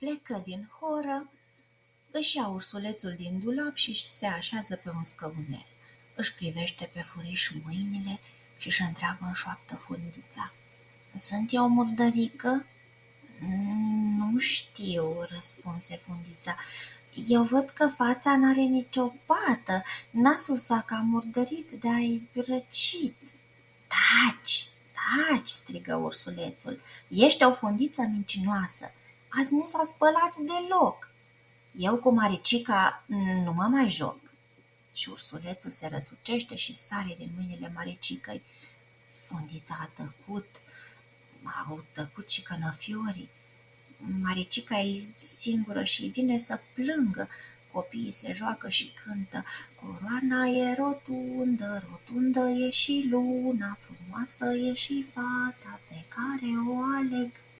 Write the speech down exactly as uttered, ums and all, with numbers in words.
Plecă din horă, își ia ursulețul din dulap și se așează pe un scaunel. Își privește pe furiș mâinile și își întreabă în șoaptă Fundița: "Sunt eu murdărică?" "Nu știu," răspunse Fundița. "Eu văd că fața n-are nicio pată, nasul s-a cam murdărit, de-ai răcit." "Taci, taci!" strigă ursulețul. "Ești o fundiță mincinoasă. Azi nu s-a spălat deloc. Eu cu Maricica nu mă mai joc." Și ursulețul se răsucește și sare din mâinile Maricicăi. Fundița a tăcut, au tăcut și cănăfiorii. Maricica e singură și vine să plângă. Copiii se joacă și cântă: "Coroana e rotundă, rotundă e și luna, frumoasă e și fata pe care o aleg."